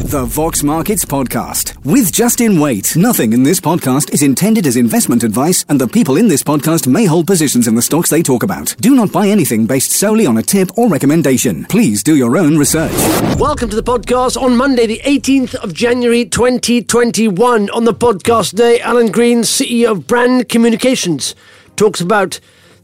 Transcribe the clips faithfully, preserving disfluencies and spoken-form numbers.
The Vox Markets Podcast with Justin Waite. Nothing in this podcast is intended as investment advice, and the people in this podcast may hold positions in the stocks they talk about. Do not buy anything based solely on a tip or recommendation. Please do your own research. Welcome to the podcast on Monday, the eighteenth of January, twenty twenty-one. On the podcast today, Alan Green, C E O of Brand Communications, talks about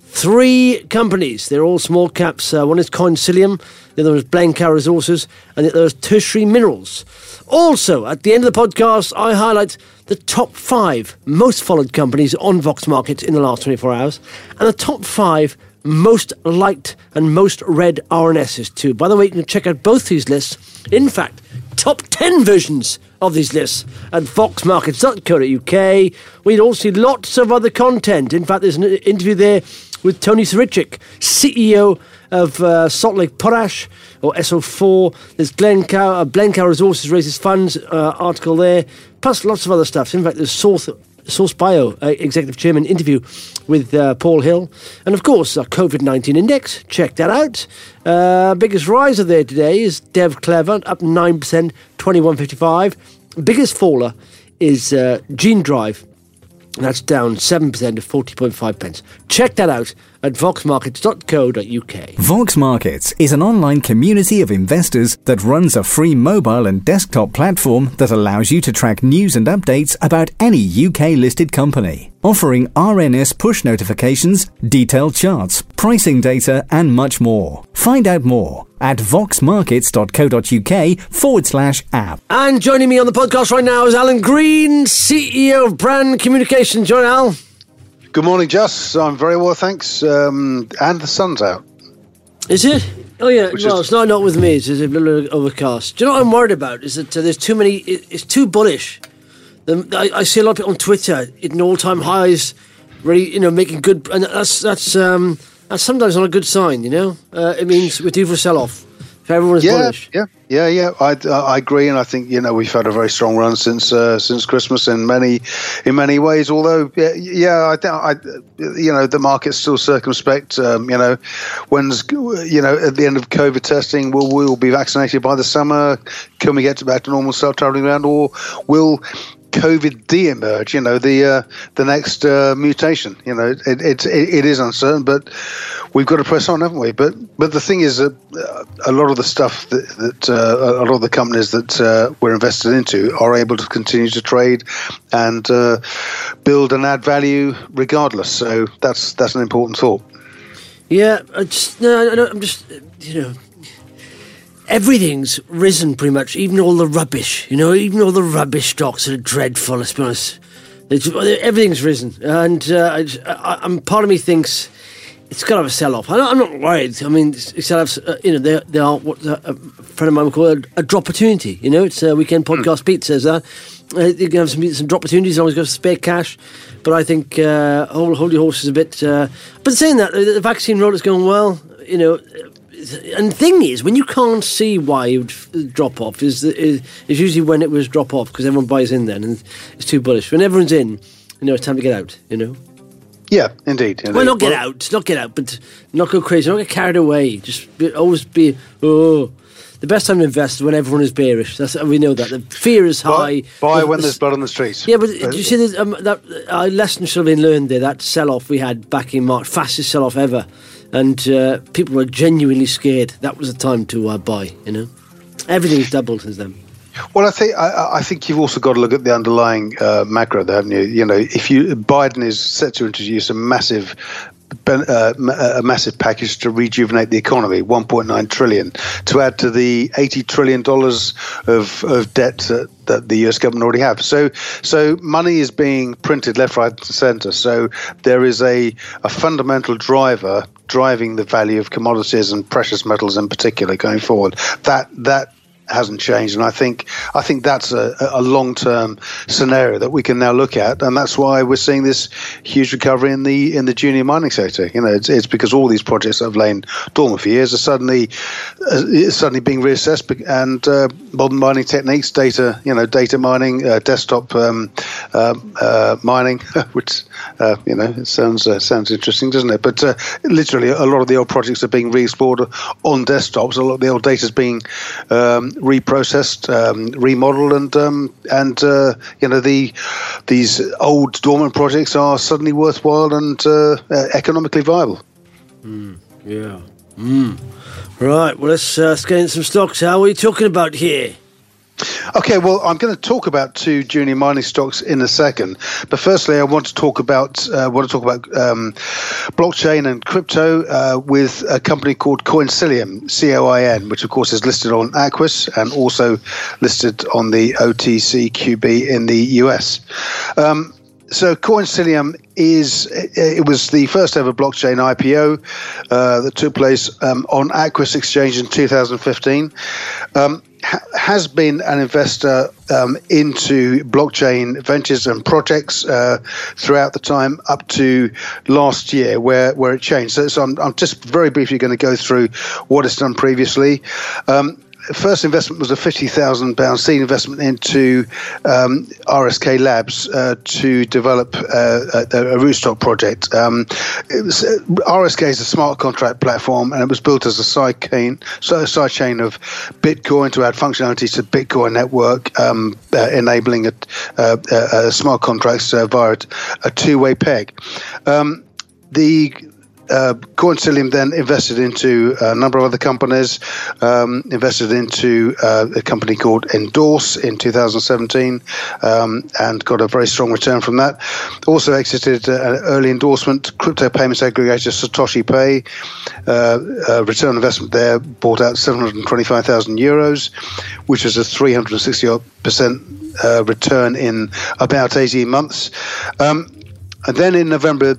three companies. They're all small caps. Uh, one is Concilium, the other is Blencow Resources, and the other is Tertiary Minerals. Also, at the end of the podcast, I highlight the top five most followed companies on Vox Markets in the last twenty-four hours, and the top five most liked and most read R N Ss too. By the way, you can check out both these lists. In fact, top ten versions of these lists at vox markets dot co dot uk. We'd also see lots of other content. In fact, there's an interview there with Tony Sarichik, C E O of uh, Salt Lake Potash, or S O four. There's Glencow, uh, Blencow Resources raises funds, uh, article there, plus lots of other stuff. In fact, there's Source, Source Bio, uh, Executive Chairman interview with uh, Paul Hill. And of course, our COVID nineteen index, check that out. Uh, biggest riser there today is Dev Clever, up nine percent, twenty-one fifty-five. Biggest faller is uh, Gene Drive. That's down seven percent to forty point five pence. Check that out at vox markets dot co dot uk. Vox Markets is an online community of investors that runs a free mobile and desktop platform that allows you to track news and updates about any U K-listed company, offering R N S push notifications, detailed charts, pricing data, and much more. Find out more at vox markets dot co dot uk forward slash app. And joining me on the podcast right now is Alan Green, C E O of Brand Communications. Join Al. Good morning, Just. I'm very well, thanks. Um, and the sun's out. Is it? Oh, yeah. Which well, is... it's not, not with me. It's a little overcast. Do you know what I'm worried about? Is that uh, there's too many... It, it's too bullish. The, I, I see a lot of people on Twitter hitting all-time highs, really, you know, making good... And that's that's um, that's sometimes not a good sign, you know? Uh, it means we're due for a sell-off. If everyone is yeah, bullish. Yeah, yeah, yeah. I, I agree, and I think, you know, we've had a very strong run since uh, since Christmas in many in many ways. Although, yeah, yeah I think I, you know, the market's still circumspect. Um, you know, when's you know at the end of COVID testing, will we will be vaccinated by the summer? Can we get back to normal stuff traveling around, or will COVID de-emerge, you know, the uh, the next uh, mutation? You know, it, it it is uncertain, but we've got to press on, haven't we? But but the thing is that uh, a lot of the stuff that, that uh, a lot of the companies that uh, we're invested into are able to continue to trade and uh, build and add value regardless. So that's that's an important thought. Yeah, I just no, no, I'm just you know. Everything's risen pretty much, even all the rubbish, you know, even all the rubbish stocks are dreadful, let's be honest. It's, everything's risen, and uh, I, I'm, part of me thinks it's got to have a sell-off. I, I'm not worried. I mean, it's, it's got to have, uh, you know, they, they are what a friend of mine would call a, a drop opportunity, you know, it's a Weekend Podcast mm. Pete says that. Uh, you can have some, some drop opportunities as long as you've got spare cash, but I think uh, hold, hold your horses a bit. Uh, but saying that, the vaccine roll is going well, you know. And the thing is, when you can't see why it would drop off, is, is is usually when it was drop off, because everyone buys in then, and it's too bullish. When everyone's in, you know, it's time to get out, you know? Yeah, indeed. indeed. Well, not get well, out, not get out, but not go crazy, not get carried away. Just be, always be, oh... The best time to invest is when everyone is bearish. That's, we know that. The fear is high. Buy, buy when there's blood on the streets. Yeah, but do you see this, um, that uh, lesson should have been learned there, that sell-off we had back in March, fastest sell-off ever. And uh, people were genuinely scared. That was the time to uh, buy, you know. Everything's doubled since then. Well, I think I, I think you've also got to look at the underlying uh, macro there, haven't you? You know, if you Biden is set to introduce a massive Uh, a massive package to rejuvenate the economy, one point nine trillion dollars, to add to the eighty trillion dollars of, of debt that, that the U S government already have. So so money is being printed left, right, and centre. So there is a, a fundamental driver driving the value of commodities and precious metals in particular going forward. That that hasn't changed, and I think I think that's a, a long-term scenario that we can now look at, and that's why we're seeing this huge recovery in the in the junior mining sector. You know, it's, it's because all these projects that have lain dormant for years are suddenly uh, suddenly being reassessed, and uh, modern mining techniques, data, you know, data mining, uh, desktop um, uh, uh, mining, which uh, you know, it sounds uh, sounds interesting, doesn't it? But uh, literally, a lot of the old projects are being re-explored on desktops. A lot of the old data is being um, reprocessed, um, remodeled, and um, and uh, you know the these old dormant projects are suddenly worthwhile and uh, economically viable. Mm, yeah. Mm. Right. Well, let's, uh, let's get in some stocks. How are we talking about here? Okay, well, I'm going to talk about two junior mining stocks in a second, but firstly, I want to talk about uh, want to talk about um, blockchain and crypto uh, with a company called Coincilium, C O I N, which of course is listed on Aquis and also listed on the O T C Q B in the U S. Um, So Coincilium is, it was the first ever blockchain I P O uh, that took place um, on Aquis Exchange in two thousand fifteen. Um, ha- has been an investor um, into blockchain ventures and projects uh, throughout the time up to last year where, where it changed. So, so I'm, I'm just very briefly going to go through what it's done previously. Um, First investment was a fifty thousand pounds seed investment into um, R S K Labs uh, to develop uh, a, a rootstock project. Um, it was, uh, R S K is a smart contract platform, and it was built as a side chain, so a side chain of Bitcoin to add functionality to Bitcoin network, um, uh, enabling a, uh, uh, smart contracts uh, via a two-way peg. Um, the Uh, Coincilium then invested into a number of other companies, um, invested into uh, a company called Endorse in two thousand seventeen um, and got a very strong return from that. Also exited uh, an early endorsement, crypto payments aggregator Satoshi Pay. Uh, uh, return on investment there, bought out seven hundred twenty-five thousand euros, which is a three hundred sixty percent uh, return in about eighteen months. Um, and then in November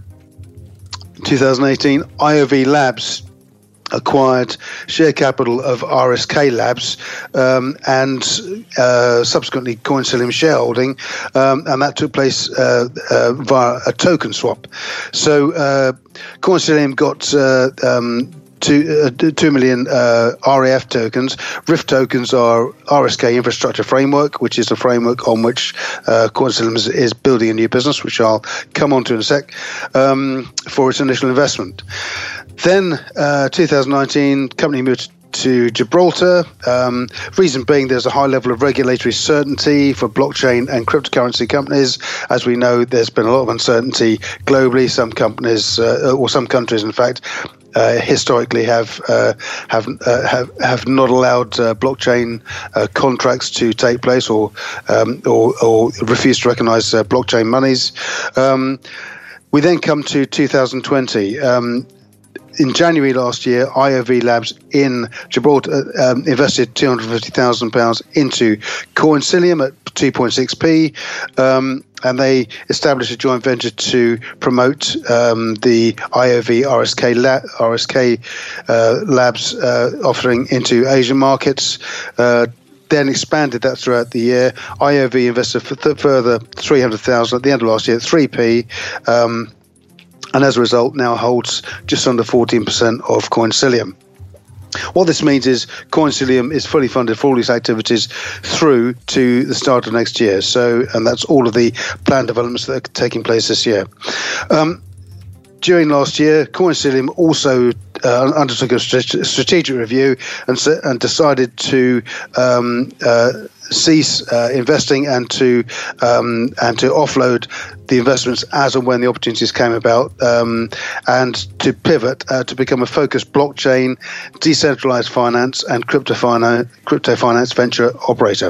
twenty eighteen, I O V Labs acquired share capital of R S K Labs um, and uh, subsequently Coincilium shareholding, um, and that took place uh, uh, via a token swap. So uh, Coincilium got uh, um, Two, uh, two million uh, R A F tokens. R I F tokens are R S K Infrastructure Framework, which is the framework on which uh, Coincilium is, is building a new business, which I'll come on to in a sec, um, for its initial investment. Then, uh, twenty nineteen, company moved to Gibraltar. Um, reason being, there's a high level of regulatory certainty for blockchain and cryptocurrency companies. As we know, there's been a lot of uncertainty globally. Some companies, uh, or some countries, in fact, Uh, historically have uh, have, uh, have have not allowed uh, blockchain uh, contracts to take place, or um, or, or refused to recognise uh, blockchain monies. Um, we then come to two thousand twenty. Um, in January last year, I O V Labs in Gibraltar um, invested two hundred fifty thousand pounds into Coincilium at two point six p. Um, and they established a joint venture to promote um, the I O V R S K la- R S K uh, Labs uh, offering into Asian markets. Uh, then expanded that throughout the year. I O V invested for th- further three hundred thousand at the end of last year at three p. Um, and as a result, now holds just under fourteen percent of Coincilium. What this means is Coincilium is fully funded for all these activities through to the start of next year. So, and that's all of the planned developments that are taking place this year. Um, during last year, Coincilium also uh, undertook a st- strategic review and, and decided to um, uh, cease uh, investing and to um, and to offload the investments as and when the opportunities came about, um, and to pivot uh, to become a focused blockchain, decentralized finance, and crypto finance, crypto finance venture operator.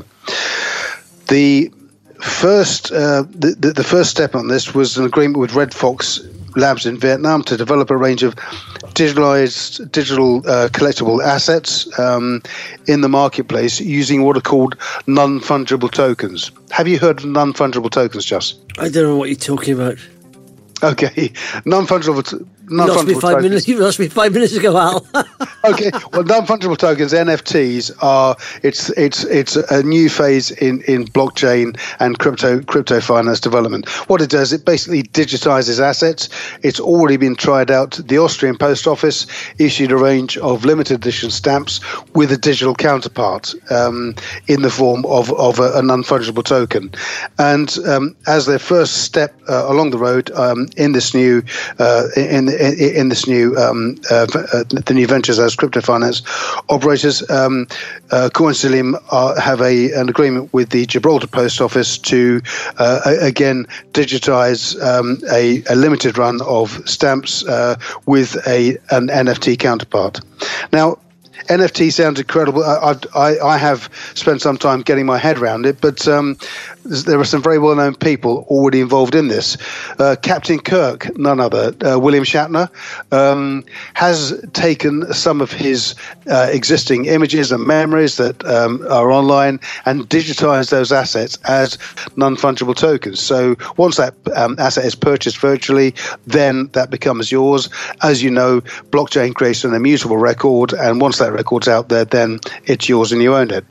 The first uh, the, the, the first step on this was an agreement with Red Fox Labs in Vietnam to develop a range of digitalized digital uh, collectible assets um, in the marketplace using what are called non-fungible tokens. Have you heard of non-fungible tokens, Just? I don't know what you're talking about. Okay, non-fungible. T- non-fungible you lost me five tokens. minutes. You lost me five minutes ago, Al. Okay, well, non-fungible tokens, N F Ts, are it's it's it's a new phase in, in blockchain and crypto crypto finance development. What it does, it basically digitizes assets. It's already been tried out. The Austrian Post Office issued a range of limited edition stamps with a digital counterpart um, in the form of of a, a non-fungible token, and um, as their first step uh, along the road um, in this new uh, in in, in this new um, uh, the new ventures as crypto finance operators. Um, uh, Coinsilium are, have a an agreement with the Gibraltar Post Office to uh, again digitize um, a, a limited run of stamps uh, with a an N F T counterpart. Now, N F T sounds incredible. I, I, I have spent some time getting my head around it, but um, there are some very well-known people already involved in this. Uh, Captain Kirk, none other, uh, William Shatner, um, has taken some of his uh, existing images and memories that um, are online and digitized those assets as non-fungible tokens. So once that um, asset is purchased virtually, then that becomes yours. As you know, blockchain creates an immutable record, and once that record's out there, then it's yours and you own it.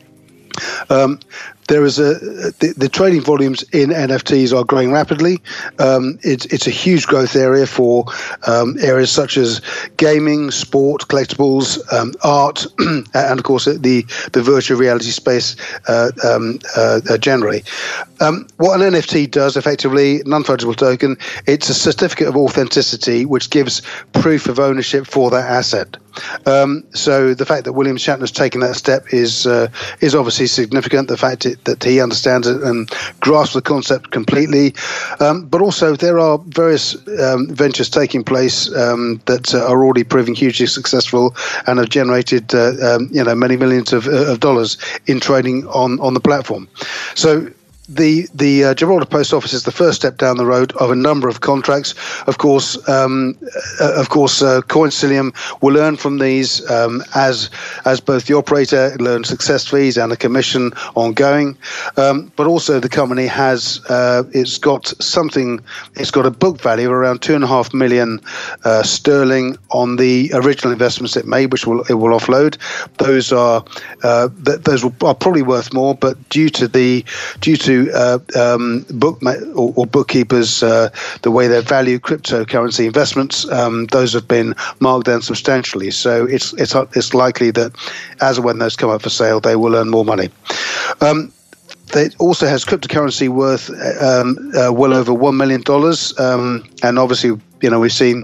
Um, there is a the, the trading volumes in N F Ts are growing rapidly. Um, it's it's a huge growth area for um, areas such as gaming, sport, collectibles, um, art, and of course the the virtual reality space uh, um, uh, uh, generally. Um, what an N F T does effectively, non-fungible token, it's a certificate of authenticity which gives proof of ownership for that asset. Um, so the fact that William Shatner's taken that step is uh, is obviously significant. The fact it, that he understands it and grasps the concept completely, um, but also there are various um, ventures taking place um, that uh, are already proving hugely successful and have generated uh, um, you know many millions of, uh, of dollars in trading on on the platform. So. The the uh, Gibraltar Post Office is the first step down the road of a number of contracts. Of course, um, uh, of course, uh, Coinsilium will earn from these um, as as both the operator learns success fees and a commission ongoing. Um, but also, the company has uh, it's got something. It's got a book value of around two and a half million uh, sterling on the original investments it made, which will it will offload. Those are uh, th- those will, are probably worth more, but due to the due to Uh, um, book or, or bookkeepers, uh, the way they value cryptocurrency investments, um, those have been marked down substantially. So it's it's it's likely that as and when those come up for sale, they will earn more money. Um, It also has cryptocurrency worth um, uh, well over one million dollars, um, and obviously, you know, we've seen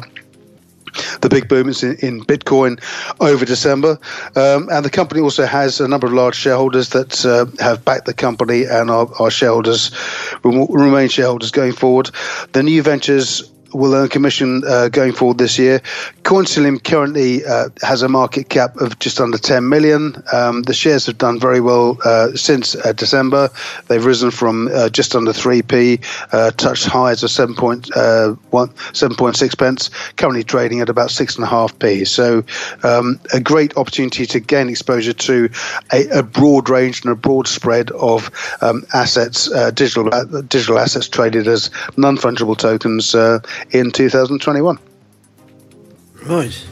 the big movements in, in Bitcoin over December. Um, and the company also has a number of large shareholders that uh, have backed the company and are, are shareholders, will remain shareholders going forward. The new ventures will earn commission uh, going forward this year. Coinsilium currently uh, has a market cap of just under ten million. Um, the shares have done very well uh, since uh, December. They've risen from uh, just under three p, uh, touched highs of seven point six pence, currently trading at about six point five p. So um, a great opportunity to gain exposure to a, a broad range and a broad spread of um, assets, uh, digital uh, digital assets traded as non-fungible tokens uh, in two thousand twenty-one. Right.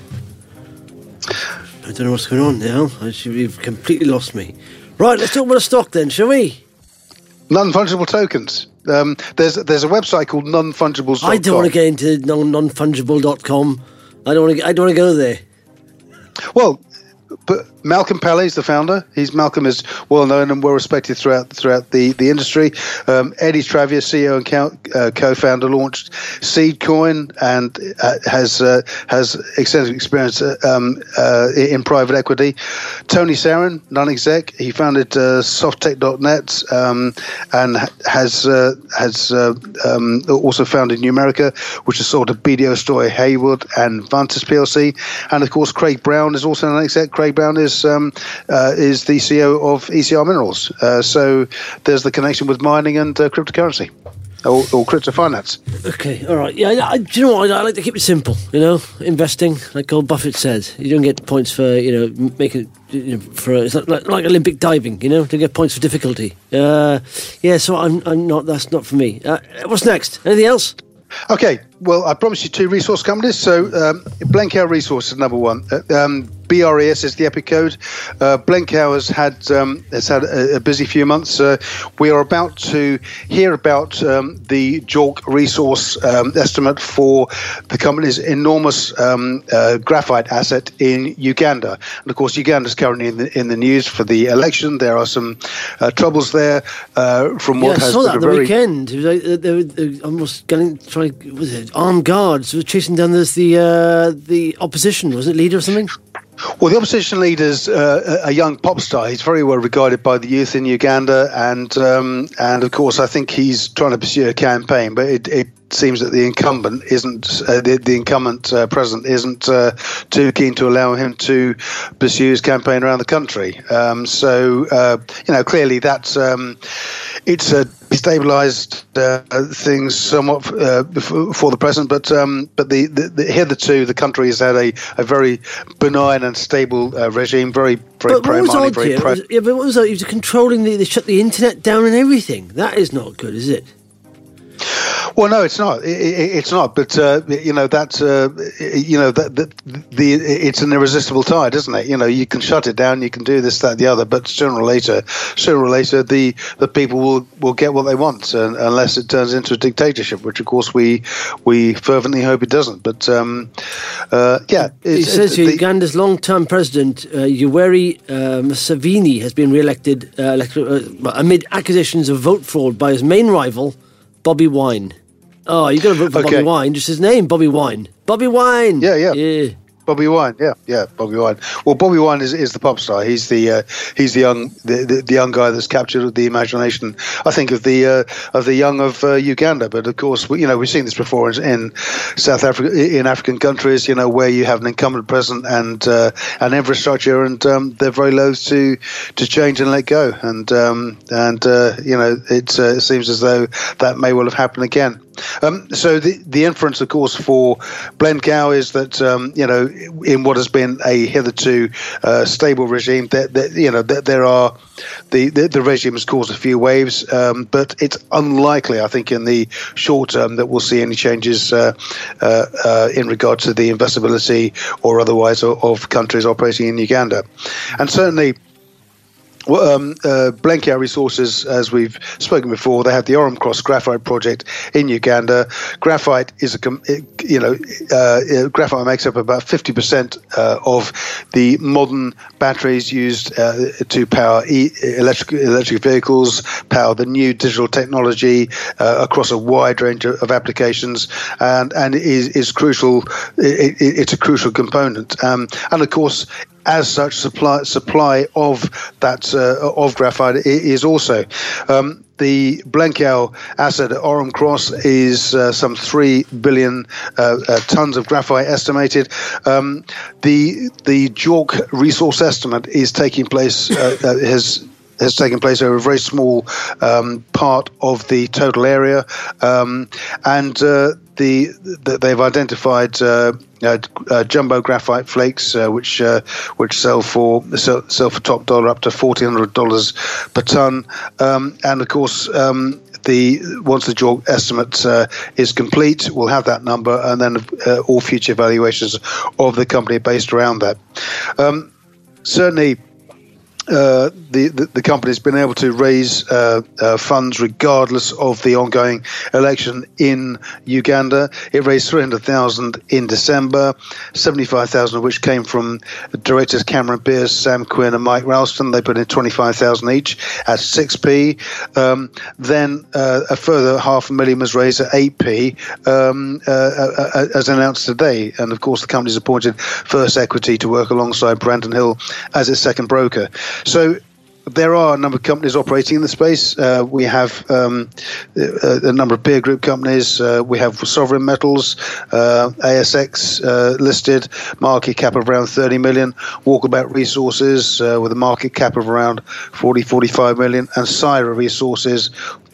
I don't know what's going on now. I should, you've completely lost me. Right, let's talk about a stock then, shall we? Non-fungible tokens. Um, there's there's a website called non fungibles dot com. I don't want to get into non fungible dot com. I don't want to. I don't want to go there. Well, but Malcolm Pally is the founder. He's Malcolm is well known and well respected throughout throughout the the industry. Um, Eddie Travier, C E O and co- uh, co-founder, launched Seedcoin and uh, has uh, has extensive experience uh, um, uh, in private equity. Tony Sarin, non-exec, he founded uh, Softtech dot net um, and has uh, has uh, um, also founded Numerica, which is sold to B D O Story Hayward and Vantis P L C. And of course, Craig Brown is also an exec. Craig Brown is Um, uh, is the C E O of E C R Minerals. Uh, so there's the connection with mining and uh, cryptocurrency or, or crypto finance. Okay, all right. Yeah, I, do you know what? I, I like to keep it simple. You know, investing, like old Buffett said, you don't get points for you know making you know, for it's like, like Olympic diving. You know, to get points for difficulty. Uh, yeah, so I'm I'm not. That's not for me. Uh, what's next? Anything else? Okay. Well, I promised you two resource companies. So um, Blencowe Resources, number one. Uh, um, B R E S is the EPIC code. Uh, Blencow has had um, has had a, a busy few months. Uh, we are about to hear about um, the JORC resource um, estimate for the company's enormous um, uh, graphite asset in Uganda. And of course, Uganda is currently in the, in the news for the election. There are some uh, troubles there uh, from what yeah, has I saw been that a the very weekend. It was like, uh, they were, they were almost getting trying. Was it armed guards were chasing down this, the uh, the opposition? Was it leader or something? Well, the opposition leader's uh, a young pop star. He's very well regarded by the youth in Uganda, and um, and of course, I think he's trying to pursue a campaign. But it, it seems that the incumbent isn't uh, the, the incumbent uh, president isn't uh, too keen to allow him to pursue his campaign around the country. Um, so uh, you know, clearly that's um, it's a destabilised uh, things somewhat uh, for the present, but um, but the, the, the hitherto the country has had a, a very benign and stable uh, regime, very very but pro what was money, odd very here pro. was, yeah, but what was that? He was controlling the, they shut the internet down and everything. That is not good, is it? Well, no, it's not. It, it, it's not. But uh, you know that uh, you know that the, the it's an irresistible tide, isn't it? You know, you can shut it down, you can do this, that, the other, but sooner or later, sooner or later, the, the people will, will get what they want, uh, unless it turns into a dictatorship, which of course we we fervently hope it doesn't. But um, uh, yeah, it says here, Uganda's long-term president uh, Yoweri uh, Museveni has been re-elected uh, elected, uh, amid accusations of vote fraud by his main rival, Bobby Wine. Oh, you got to vote for okay. Bobby Wine. Just his name, Bobby Wine. Bobby Wine. Yeah, yeah. Yeah. Bobby Wine, yeah, yeah, Bobby Wine. Well, Bobby Wine is, is the pop star. He's the uh, he's the young the, the, the young guy that's captured the imagination, I think, of the uh, of the young of uh, Uganda. But of course, we, you know, we've seen this before in, in South Africa, in African countries, you know, where you have an incumbent president and uh, an infrastructure, and um, they're very loath to to change and let go. And um, and uh, you know, it, uh, it seems as though that may well have happened again. Um, so the, the inference, of course, for Blencow is that, um, you know, in what has been a hitherto uh, stable regime, that, that you know, that there are the, the, the regime has caused a few waves, um, but it's unlikely, I think, in the short term that we'll see any changes uh, uh, uh, in regard to the investability or otherwise of, of countries operating in Uganda. And certainly, Well, um, uh, Blencow Resources, as we've spoken before, they have the Orem Cross Graphite project in Uganda. Graphite is a, you know, uh, graphite makes up about fifty percent uh, of the modern batteries used uh, to power e- electric electric vehicles, power the new digital technology uh, across a wide range of, of applications, and and is is crucial. It, it, it's a crucial component, um, and of course, as such, supply supply of that uh, of graphite is also. Um, the Blencow asset at Orem Cross is uh, some three billion uh, uh, tons of graphite estimated. Um, the the JORC resource estimate is taking place uh, uh, has. has taken place over a very small um, part of the total area, um, and uh, the, the they've identified uh, uh, uh, jumbo graphite flakes, uh, which uh, which sell for sell, sell for top dollar up to fourteen hundred dollars per ton, um, and of course. Um, The once the JORC estimate uh, is complete, we'll have that number, and then uh, all future valuations of the company are based around that. Um, certainly. Uh, the, the the company's been able to raise uh, uh, funds regardless of the ongoing election in Uganda. It raised three hundred thousand in December, seventy-five thousand of which came from directors Cameron Pierce, Sam Quinn, and Mike Ralston. They put in twenty-five thousand each at six p. Um, then uh, a further half a million was raised at eight p, um, uh, uh, as announced today. And of course, the company's appointed First Equity to work alongside Brandon Hill as its second broker. So there are a number of companies operating in the space. Uh, we have um, a, a number of peer group companies. Uh, we have Sovereign Metals, uh, A S X uh, listed, market cap of around thirty million. Walkabout Resources uh, with a market cap of around forty, forty-five million. And Syra Resources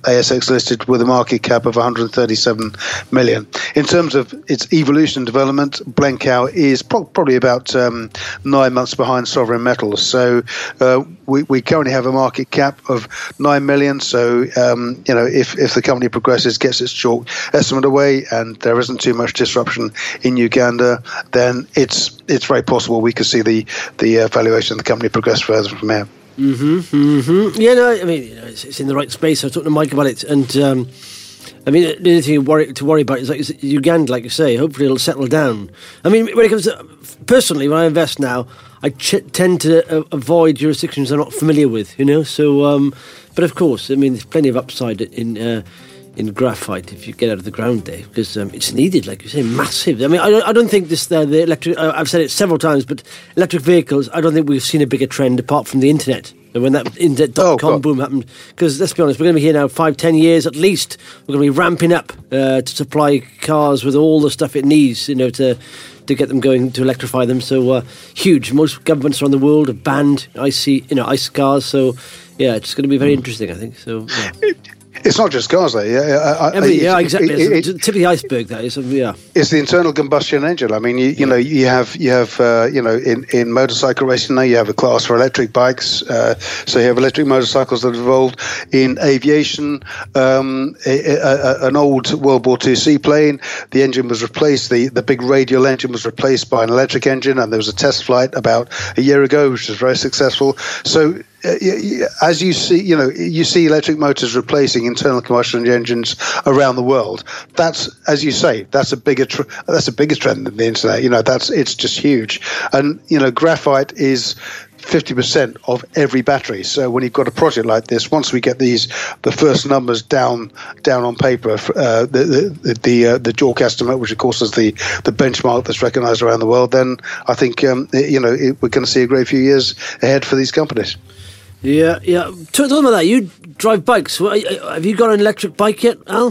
A S X listed with a market cap of one hundred thirty-seven million. In terms of its evolution and development, Blencow is pro- probably about um, nine months behind Sovereign Metals. So uh, we, we currently have a market cap of nine million. So um, you know, if if the company progresses, gets its chalk estimate away, and there isn't too much disruption in Uganda, then it's it's very possible we could see the the uh, valuation of the company progress further from here. Mm-hmm, mm-hmm. Yeah, no, I mean, you know, it's, it's in the right space. I was talking to Mike about it, and um, I mean, the only thing to worry, to worry about is like is Uganda, like you say. Hopefully, it'll settle down. I mean, when it comes to personally, when I invest now, I ch- tend to uh, avoid jurisdictions I'm not familiar with. You know, so um, but of course, I mean, there's plenty of upside in. Uh, in graphite if you get out of the ground there, because um, it's needed, like you say, massive. I mean, I don't, I don't think this, uh, the electric, uh, I've said it several times, but electric vehicles, I don't think we've seen a bigger trend apart from the internet. And when that internet dot com oh, boom happened, because let's be honest, we're going to be here now five, ten years at least. We're going to be ramping up uh, to supply cars with all the stuff it needs, you know, to to get them going, to electrify them. So uh, huge. Most governments around the world have banned IC, you know, ICE cars. So yeah, it's going to be very interesting, I think. So. Yeah. It's not just cars, though. Yeah, I, I mean, yeah, it, exactly. It, it, it's the tip of the iceberg. That is, yeah. It's the internal combustion engine. I mean, you, you yeah. know, you have you have uh, you know, in, in motorcycle racing now, you have a class for electric bikes. Uh, so you have electric motorcycles that have evolved. In aviation, um, a, a, an old World War Two seaplane, the engine was replaced. The the big radial engine was replaced by an electric engine, and there was a test flight about a year ago, which was very successful. So. Uh, as you see, you know, you see electric motors replacing internal combustion engines around the world. That's, as you say, that's a bigger tr- that's a bigger trend than the internet. You know, that's it's just huge. And you know, graphite is fifty percent of every battery. So when you've got a project like this, once we get these the first numbers down down on paper, uh, the the the, uh, the JORC estimate, which of course is the the benchmark that's recognised around the world, then I think um, you know it, we're going to see a great few years ahead for these companies. Yeah, yeah. Talk about that. You drive bikes. Have you got an electric bike yet, Al?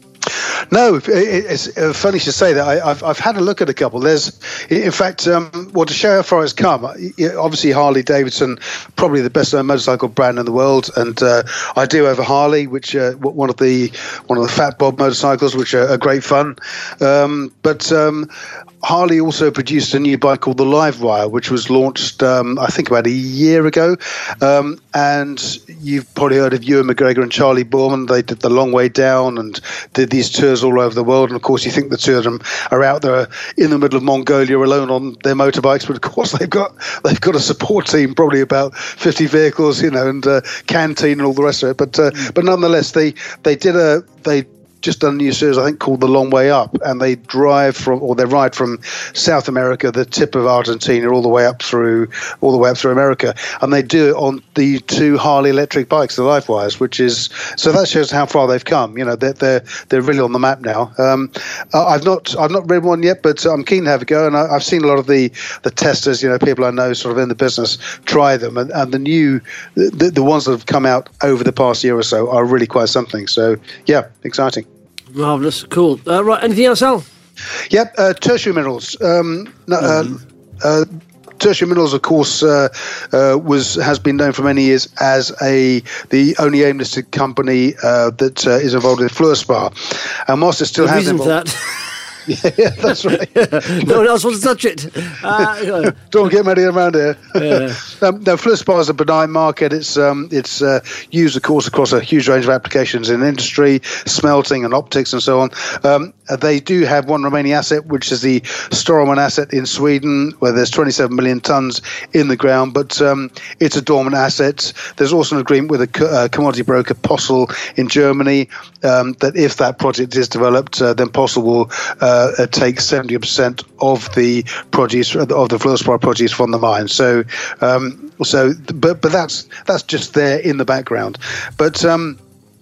No, it's funny to say that. I've I've had a look at a couple. There's, in fact, um, well, to show how far it's come. Obviously, Harley Davidson, probably the best known motorcycle brand in the world, and uh, I do have a Harley, which uh, one of the one of the Fat Bob motorcycles, which are, are great fun. Um, but um, Harley also produced a new bike called the Livewire, which was launched, um, I think, about a year ago. Um, and you've probably heard of Ewan McGregor and Charlie Borman. They did the Long Way Down and did these tours all over the world. And of course, you think the two of them are out there in the middle of Mongolia alone on their motorbikes, but of course they've got they've got a support team, probably about fifty vehicles, you know, and uh, canteen and all the rest of it. But uh, mm. but nonetheless, they they did a they. just done a new series, I think, called The Long Way Up, and they drive from, or they ride from South America, the tip of Argentina, all the way up through, all the way up through America, and they do it on the two Harley electric bikes, the Livewires, which is so that shows how far they've come. You know, they're they're, they're really on the map now. Um, I've not I've not ridden one yet, but I'm keen to have a go, and I, I've seen a lot of the the testers, you know, people I know sort of in the business try them, and, and the new the, the ones that have come out over the past year or so are really quite something. So yeah, exciting. Marvellous, cool. Uh, right, anything else, Al? Yep, uh, tertiary minerals. Um, no, mm. uh, uh, tertiary minerals, of course, uh, uh, was has been known for many years as a the only AIM-listed company uh, that uh, is involved in fluorspar, and whilst it still the has reason involved- for that. Yeah, yeah, that's right. No one else wants to touch it. Uh, Don't get many around here. Yeah. um, no, fluorspar is a benign market. It's um, it's uh, used, of course, across a huge range of applications in industry, smelting and optics and so on. Um, they do have one remaining asset, which is the Storuman asset in Sweden, where there's twenty-seven million tons in the ground, but um, it's a dormant asset. There's also an agreement with a co- uh, commodity broker, Possel, in Germany, um, that if that project is developed, uh, then Possel will uh, Uh, take seventy percent of the produce of the fluorspar produce from the mine. So, um, so, but but that's that's just there in the background. But um,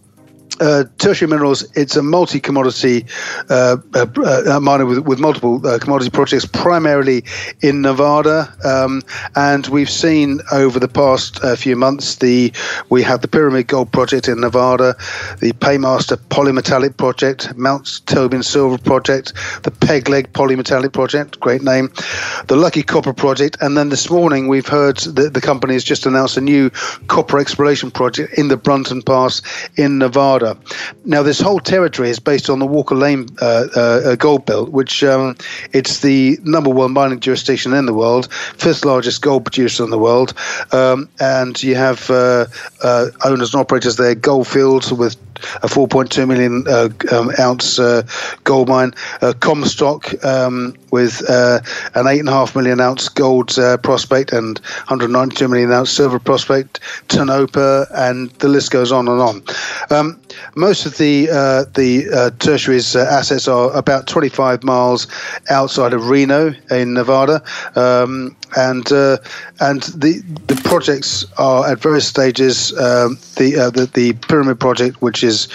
uh, tertiary minerals, it's a multi-commodity uh, uh, uh, miner with, with multiple uh, commodity projects, primarily in Nevada. Um, and we've seen over the past uh, few months, the we have the Pyramid Gold project in Nevada, the Paymaster Polymetallic project, Mount Tobin Silver project, the Peg Leg Polymetallic project, great name, the Lucky Copper project, and then this morning we've heard that the company has just announced a new copper exploration project in the Brunton Pass in Nevada. Nevada. Now, this whole territory is based on the Walker Lane uh, uh, gold belt, which um, it's the number one mining jurisdiction in the world, fifth largest gold producer in the world, um, and you have uh, uh, owners and operators there, Gold Fields with a four point two million uh, um, ounce uh, gold mine, uh, Comstock um, with uh, an eight and a half million ounce gold uh, prospect and one hundred ninety-two million ounce silver prospect, Tonopah, and the list goes on and on. Um, most of the uh, the uh, tertiary's uh, assets are about twenty-five miles outside of Reno in Nevada, um, and uh, and the the projects are at various stages. Um, the, uh, the the Pyramid project, which is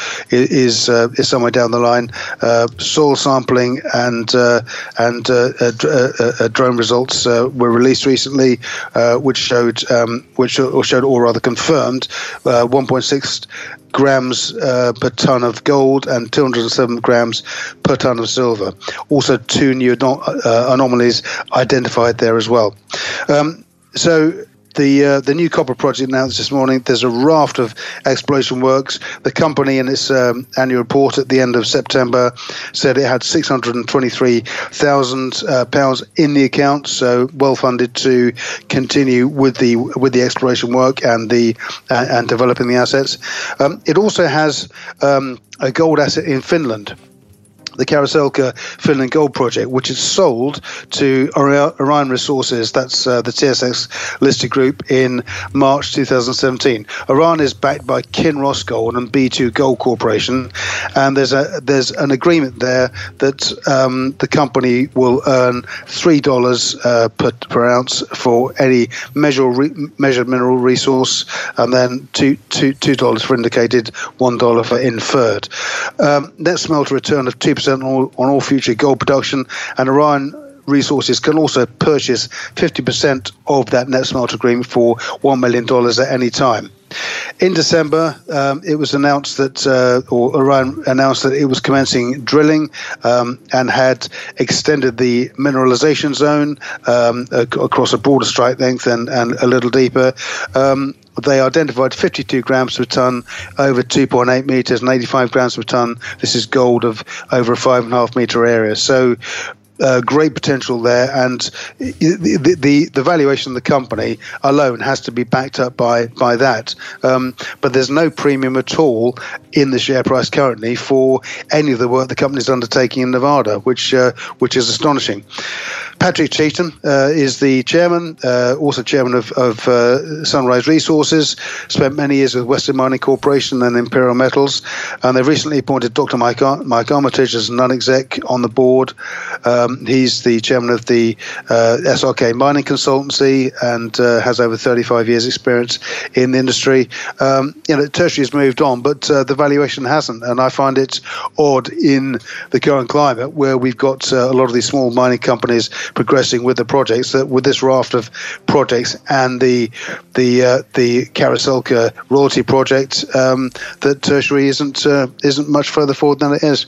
is uh, is somewhere down the line, uh, soil sampling and uh, and uh, uh, uh, uh, drone results uh, were released recently, uh, which showed um, which showed or rather confirmed uh, one point six grams uh, per ton of gold and two hundred seven grams per ton of silver. Also, two new anom- uh, anomalies identified there as well. Um, so. The uh, the new copper project announced this morning, there's a raft of exploration works. The company in its um, annual report at the end of September said it had six hundred twenty-three thousand uh, pounds in the account, so well funded to continue with the with the exploration work and the uh, and developing the assets. Um, it also has um, a gold asset in Finland, the Karaselka Finland Gold Project, which is sold to Orion Resources, that's uh, the T S X listed group, in March two thousand seventeen. Orion is backed by Kinross Gold and B two Gold Corporation, and there's a there's an agreement there that um, the company will earn three dollars uh, per, per ounce for any measured, re, measured mineral resource, and then two, two, two dollars for indicated, one dollar for inferred. Um, net smelter return of two percent on all, on all future gold production, and Orion Resources can also purchase fifty percent of that net smelter agreement for one million dollars at any time. In December, um, it was announced that, uh, or Orion announced that it was commencing drilling um, and had extended the mineralization zone um, ac- across a broader strike length and, and a little deeper. Um, They identified fifty-two grams per ton over two point eight meters and eighty-five grams per ton. This is gold of over a five and a half meter area. So uh, great potential there. And the, the, the valuation of the company alone has to be backed up by, by that. Um, but there's no premium at all in the share price currently for any of the work the company is undertaking in Nevada, which, uh, which is astonishing. Patrick Cheatham uh, is the chairman, uh, also chairman of, of uh, Sunrise Resources, spent many years with Western Mining Corporation and Imperial Metals, and they recently appointed Doctor Mike, Ar- Mike Armitage as non-exec on the board. Um, he's the chairman of the uh, S R K Mining Consultancy and uh, has over thirty-five years experience in the industry. Um, you know, tertiary has moved on, but uh, the valuation hasn't, and I find it odd in the current climate where we've got uh, a lot of these small mining companies progressing with the projects, that with this raft of projects and the the uh, the Karaselka royalty project, um, that tertiary isn't uh, isn't much further forward than it is.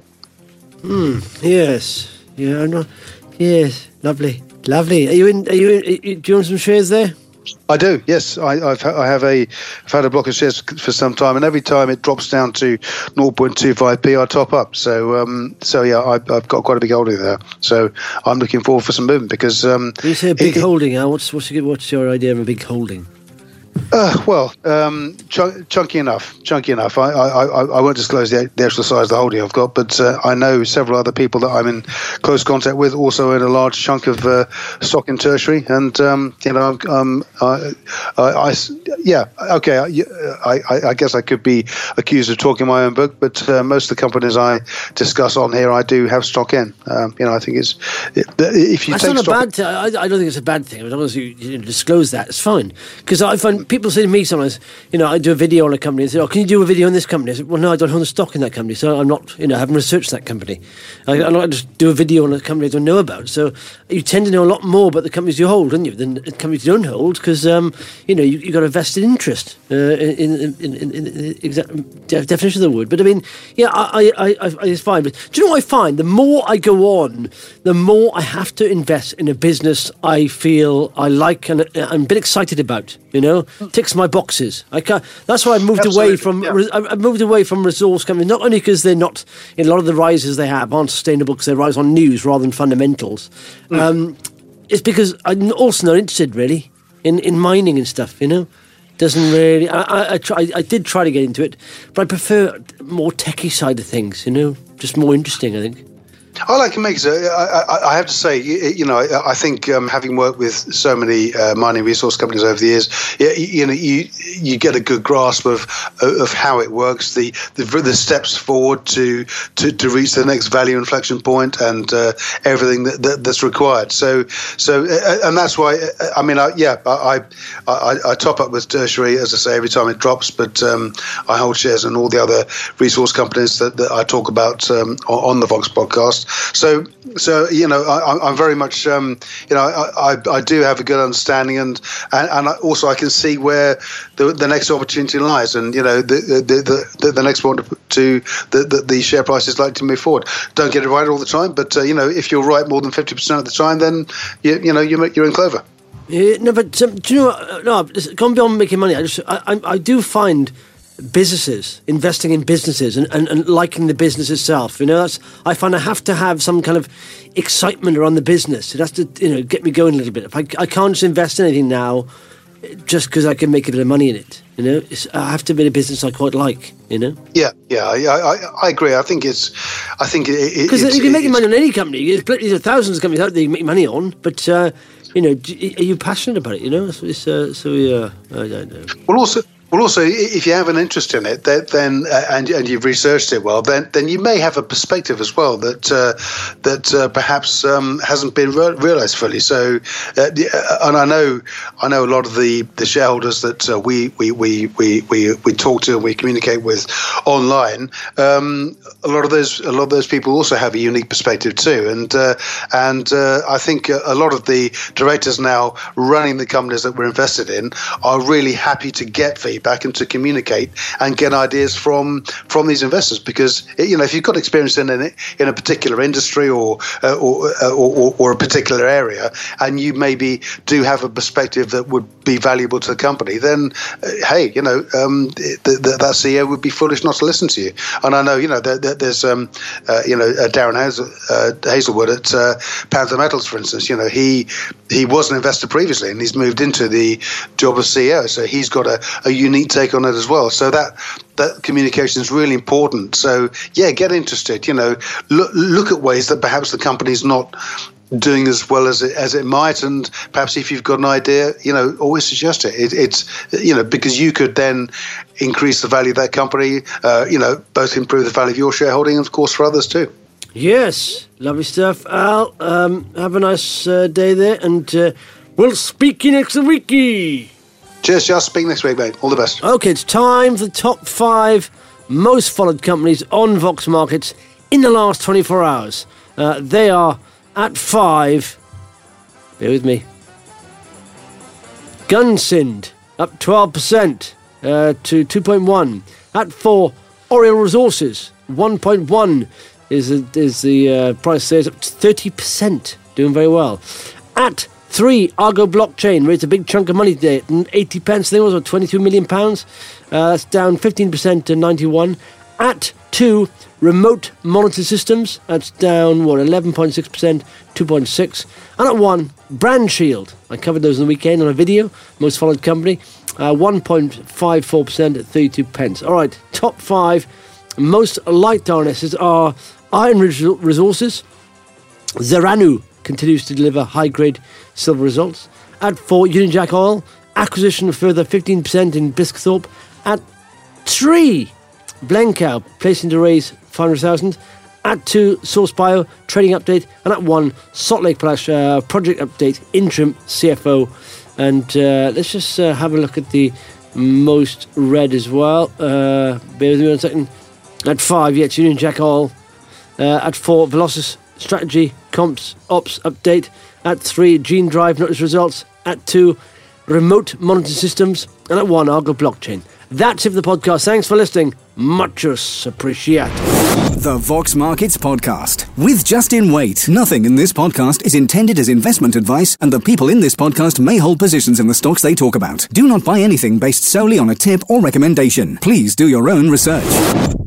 Hmm. Yes. Yeah. No. Yes. Lovely. Lovely. Are you in? Are you? In, do you own some shares there? I do, yes. I, I've I have a I've had a block of shares for some time, and every time it drops down to zero point two five p, I top up. So um, so yeah, I, I've got quite a big holding there. So I'm looking forward for some movement because um, when you say a big it, holding, Al, what's what's your, what's your idea of a big holding? Uh, well, um, chunk, chunky enough, chunky enough. I, I, I, I won't disclose the, the actual size of the holding I've got, but uh, I know several other people that I'm in close contact with also own a large chunk of uh, stock in tertiary, and um, you know, um, I, I, I, yeah, okay. I, I, I guess I could be accused of talking my own book, but uh, most of the companies I discuss on here, I do have stock in. Um, you know, I think it's it, if you That's take not a stock, bad. Th- I, I don't think it's a bad thing as long as you, you disclose that. It's fine because I find people say to me sometimes, you know, I do a video on a company and say, "Oh, can you do a video on this company?" I said, "Well, no, I don't own the stock in that company, so I'm not, you know, I haven't researched that company. I, I'm not just do a video on a company I don't know about." So you tend to know a lot more about the companies you hold, don't you, than the companies you don't hold, because um, you know you you got a vested interest uh, in, in, in, in, in the exact de- definition of the word. But I mean, yeah, I, I, I, I, it's fine. But do you know what I find? The more I go on, the more I have to invest in a business I feel I like and I'm a bit excited about. You know, ticks my boxes. I can't, that's why I moved Absolutely, away from. yeah. I moved away from resource companies, not only because they're not. In a lot of the rises they have aren't sustainable because they rise on news rather than fundamentals. Mm. Um, it's because I'm also not interested really in, in mining and stuff. You know, doesn't really. I I, I, try, I did try to get into it, but I prefer more techie side of things. You know, just more interesting. I think. I like it makes. I, I, I have to say, you, you know, I, I think um, having worked with so many uh, mining resource companies over the years, you, you know, you you get a good grasp of of how it works, the the, the steps forward to, to, to reach the next value inflection point, and uh, everything that, that that's required. So so uh, and that's why I mean, I, yeah, I, I I top up with tertiary, as I say, every time it drops, but um, I hold shares in all the other resource companies that, that I talk about um, on the Vox podcast. So, so you know, I, I'm very much, um, you know, I, I, I do have a good understanding, and and, and also I can see where the, the next opportunity lies, and you know, the the the, the next one to, to the, the the share price is likely to move forward. Don't get it right all the time, but uh, you know, if you're right more than fifty percent of the time, then you you know you're you're in clover. Yeah, no, but um, do you know what? No, gone beyond making money. I just I I, I do find. Businesses, investing in businesses and, and, and liking the business itself. You know, that's, I find I have to have some kind of excitement around the business. It has to, you know, get me going a little bit. If I, I can't just invest in anything now just because I can make a bit of money in it. You know, it's, I have to be in a business I quite like, you know? Yeah, yeah, I, I, I agree. I think it's, I think it... Because you can make money on any company. There's plenty, there's thousands of companies out there you can make money on, but, uh, you know, are you passionate about it, you know? It's, it's, uh, so, yeah, I don't know. Well, also... Well, also, if you have an interest in it, then uh, and and you've researched it well, then then you may have a perspective as well that uh, that uh, perhaps um, hasn't been re- realised fully. So, uh, and I know I know a lot of the, the shareholders that uh, we, we, we, we, we, we talk to and we communicate with online. Um, a lot of those a lot of those people also have a unique perspective too, and uh, and uh, I think a lot of the directors now running the companies that we're invested in are really happy to get feedback. Back and to communicate and get ideas from from these investors, because you know if you've got experience in in, in a particular industry or, uh, or, uh, or or a particular area, and you maybe do have a perspective that would be valuable to the company, then uh, hey, you know um, the, the, that C E O would be foolish not to listen to you. And I know you know there, there, there's um, uh, you know uh, Darren Hazel, uh, Hazelwood at uh, Panther Metals, for instance. You know he he was an investor previously, and he's moved into the job of C E O, so he's got a, a unique take on it as well. So that that communication is really important. So yeah, get interested. You know, look look at ways that perhaps the company's not doing as well as it as it might, and perhaps if you've got an idea, you know, always suggest it. it it's you know because you could then increase the value of that company. Uh, you know, both improve the value of your shareholding, and of course for others too. Yes, lovely stuff, Al. Um, have a nice uh, day there, and uh, we'll speak you next weeky. Cheers, just speak next week, mate. All the best. Okay, it's time for the top five most followed companies on Vox Markets in the last twenty-four hours. Uh, they are at five. Bear with me. Gunsynd, up twelve percent uh, to two point one. At four, Oriel Resources, one point one is, is the uh, price there, is up to thirty percent. Doing very well. At Three, Argo Blockchain raised a big chunk of money today at eighty pence. I think it was about twenty-two million pounds. Uh, that's down fifteen percent to ninety-one. At two, Remote Monitor Systems. That's down, what, eleven point six percent, two point six. And at one, Brandshield. I covered those on the weekend on a video. Most followed company. Uh, one point five four percent at thirty-two pence. All right, top five most liked R N Ss are Iron Ridge Resources, Zeranu continues to deliver high-grade silver results. At four, Unijack Oil, acquisition of further fifteen percent in Bisthorpe. At three, Blencow, placing to raise five hundred thousand. At two, Source Bio, trading update. And at one, Salt Lake Flash, uh, project update, interim C F O. And uh, let's just uh, have a look at the most read as well. Uh, bear with me one second. At five, yeah, it's Unijack Oil. Uh, at four, Velocis Strategy, Comps, Ops Update. At three, Gene Drive Notice Results. At two, Remote Monitor Systems. And at one, Argo Blockchain. That's it for the podcast. Thanks for listening. Muchos appreciated. The Vox Markets Podcast. With Justin Waite, nothing in this podcast is intended as investment advice, and the people in this podcast may hold positions in the stocks they talk about. Do not buy anything based solely on a tip or recommendation. Please do your own research.